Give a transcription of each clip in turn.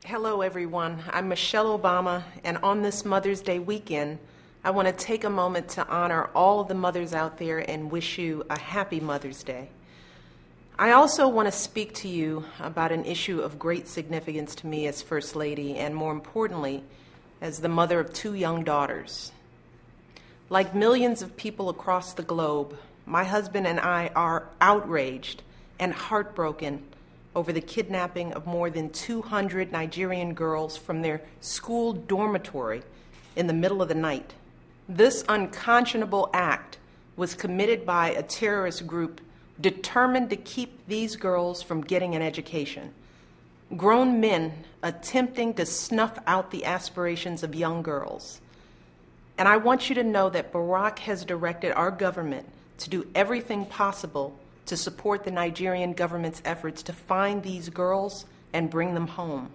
Hello, everyone. I'm Michelle Obama, and on this Mother's Day weekend, I want to take a moment to honor all of the mothers out there and wish you a happy Mother's Day. I also want to speak to you about an issue of great significance to me as First Lady, and more importantly, as the mother of two young daughters. Like millions of people across the globe, my husband and I are outraged and heartbroken over the kidnapping of more than 200 Nigerian girls from their school dormitory in the middle of the night. This unconscionable act was committed by a terrorist group determined to keep these girls from getting an education. Grown men attempting to snuff out the aspirations of young girls. And I want you to know that Barack has directed our government to do everything possible to support the Nigerian government's efforts to find these girls and bring them home.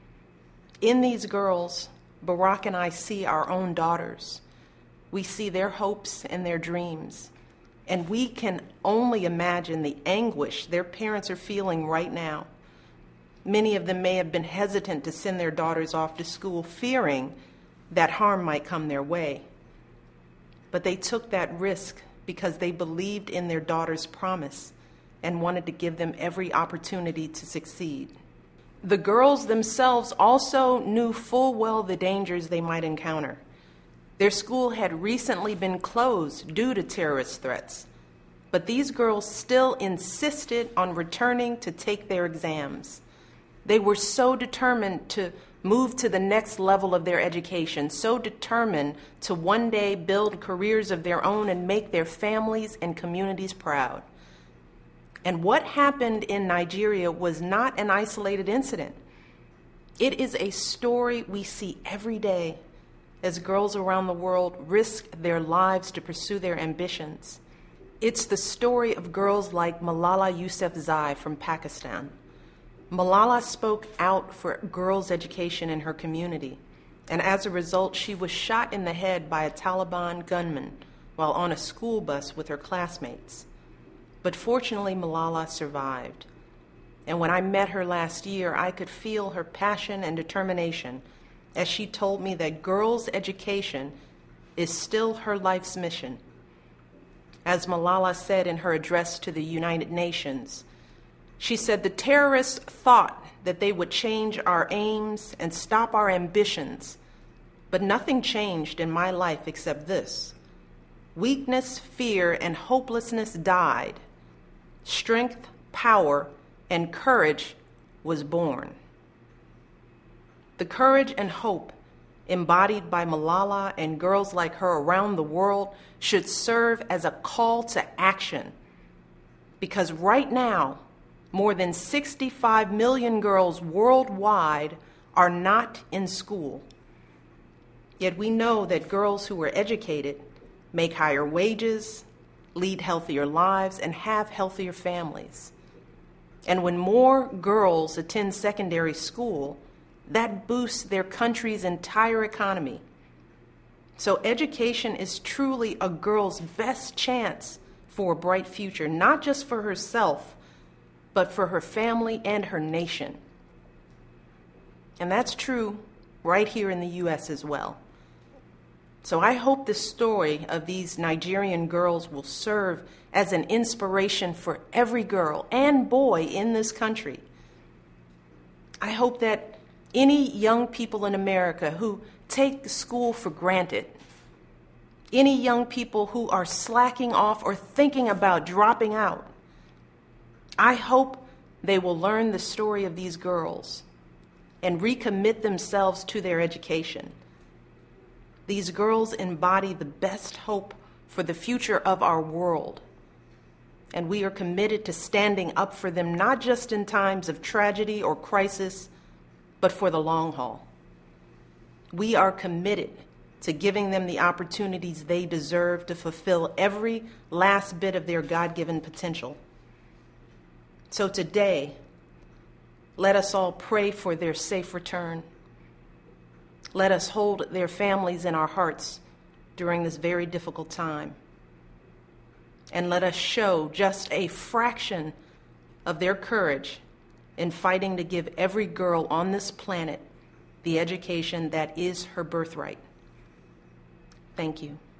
In these girls, Barack and I see our own daughters. We see their hopes and their dreams. And we can only imagine the anguish their parents are feeling right now. Many of them may have been hesitant to send their daughters off to school, fearing that harm might come their way. But they took that risk because they believed in their daughter's promise and wanted to give them every opportunity to succeed. The girls themselves also knew full well the dangers they might encounter. Their school had recently been closed due to terrorist threats, but these girls still insisted on returning to take their exams. They were so determined to move to the next level of their education, so determined to one day build careers of their own and make their families and communities proud. And what happened in Nigeria was not an isolated incident. It is a story we see every day as girls around the world risk their lives to pursue their ambitions. It's the story of girls like Malala Yousafzai from Pakistan. Malala spoke out for girls' education in her community, and as a result, she was shot in the head by a Taliban gunman while on a school bus with her classmates. But fortunately, Malala survived. And when I met her last year, I could feel her passion and determination as she told me that girls' education is still her life's mission. As Malala said in her address to the United Nations, she said, "The terrorists thought that they would change our aims and stop our ambitions, but nothing changed in my life except this. Weakness, fear, and hopelessness died. Strength, power, and courage was born." The courage and hope embodied by Malala and girls like her around the world should serve as a call to action. Because right now, more than 65 million girls worldwide are not in school. Yet we know that girls who are educated make higher wages, lead healthier lives, and have healthier families. And when more girls attend secondary school, that boosts their country's entire economy. So education is truly a girl's best chance for a bright future, not just for herself, but for her family and her nation. And that's true right here in the U.S. as well. So I hope the story of these Nigerian girls will serve as an inspiration for every girl and boy in this country. I hope that any young people in America who take school for granted, any young people who are slacking off or thinking about dropping out, I hope they will learn the story of these girls and recommit themselves to their education. These girls embody the best hope for the future of our world, and we are committed to standing up for them not just in times of tragedy or crisis, but for the long haul. We are committed to giving them the opportunities they deserve to fulfill every last bit of their God-given potential. So today, let us all pray for their safe return. Let us hold their families in our hearts during this very difficult time. And let us show just a fraction of their courage in fighting to give every girl on this planet the education that is her birthright. Thank you.